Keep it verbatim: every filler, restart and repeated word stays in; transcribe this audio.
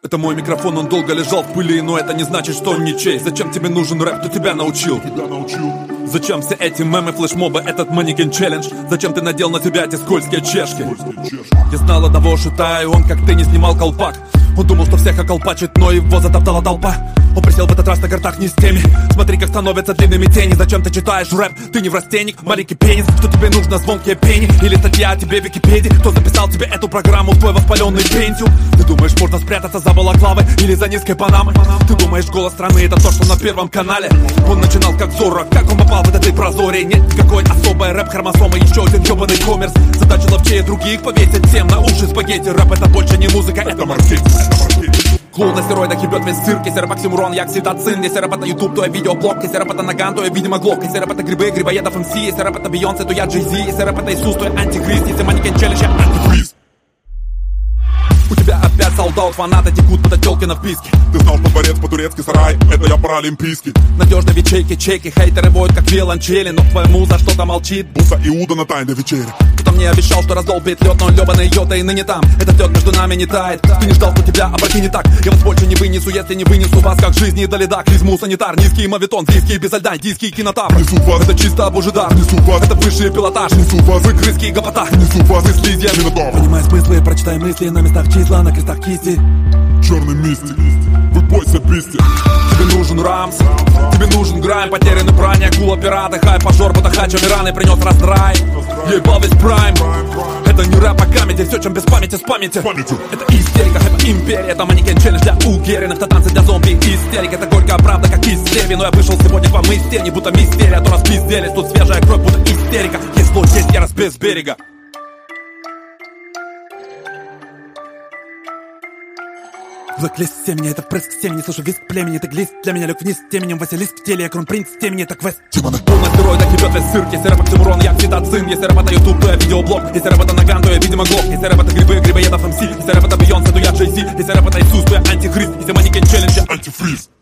Это мой микрофон, он долго лежал в пыли, но это не значит, что он ничей. Зачем тебе нужен рэп, кто тебя научил? Тебя научил. Зачем все эти мемы, флешмобы, этот манекен челлендж? Зачем ты надел на себя эти скользкие чешки? Скользкие чешки. Я знал одного шута, и он как ты не снимал колпак. Он думал, что всех околпачит, но его затоптала толпа. Он присел в этот раз на картах не с теми. Смотри, как становятся длинными тени. Зачем ты читаешь рэп? Ты не врастенник, маленький пенис. Что тебе нужно, звонкие пени? Или статья о тебе в Википедии? Кто записал тебе эту программу в твой воспаленный пентиум? Ты думаешь, можно спрятаться за балаклавой или за низкой панамой? Ты думаешь, голос страны это то, что на первом канале? Он начинал как Зорро, как он попал в этой прозоре? Нет никакой особой рэп-хромосомы, еще один ебаный коммерс. Задача ловчее других повесить всем на уши спагетти. Рэп это больше не музыка, это маркетинг. Клоун на стероидах ебет весь цирк. Если рэп оксимирон, я окситоцин. Если рэп это ютуб, то я видеоблог. Если рэп это наган, то я, видимо, глок. Если рэп это грибы, грибоедов эм си. Если рэп это Бейонсе, то я Джей Зи. Если рэп это Иисус, то я антихрист. Если манекен челлендж, я антифриз. У тебя опять солдат, фанаты текут под отелки на вписке. Ты знал, что дворец по-турецки сарай, это я паралимпийский. Надежно в ячейке, чеки, хейтеры воют как виолончели. Но твоя муза что-то молчит, будто Иуда на тайной вечере. Кто мне обещал, что раздолбит лед, но он лёбаный йота и ныне там. Этот лед между нами не тает. Ты не ждал, что тебя оборти не так. Я вас больше не вынесу, если не вынесу вас, как жизни до леда. Клизму санитар, низкий мавитон, близкий без льда, индийский кинотавр. Несу вас, это чисто божедар, несу вас, это высший пилотаж. Несу вас, вы крыски и гопота. Несу вас, и слизья минотавр. Понимай смыслы, прочитай мысли, на местах числа, на крестах кисти. Черный мистик, вы бойся писти. Тебе нужен рамс, тебе нужен грайм. Потеряны брани, акула, пираты, хай, пожор, потахач, амираны, принес раздрай. Ебал весь прайм. Это не рэп, а комедий, все, чем без памяти, спамите. Это истерика, это империя, это манекен челлендж для угеренных, это танцы для зомби. Истерика, это горькая правда, как из серии. Но я вышел сегодня к вам из тени, будто мистерия. То распизделись, тут свежая кровь, будто истерика. Есть зло, есть ярость без берега. Влак лист семени, это впрыск семени. Слышу виск племени, ты глист для меня лег вниз теменем. Василиск в теле, я кронпринц темени, это квест. Он на стероидах ебет весь цирк. Если рэп оксимирон, я окситоцин. Если рэп это ютуб, то я видеоблог. Если рэп это наган, то я, видимо, глок. Если рэп это грибы, грибоедов эм си. Если рэп это Бейонсе, то я Джей Зи. Если рэп это Иисус, то я антихрист. Если манекен челлендж, я антифриз.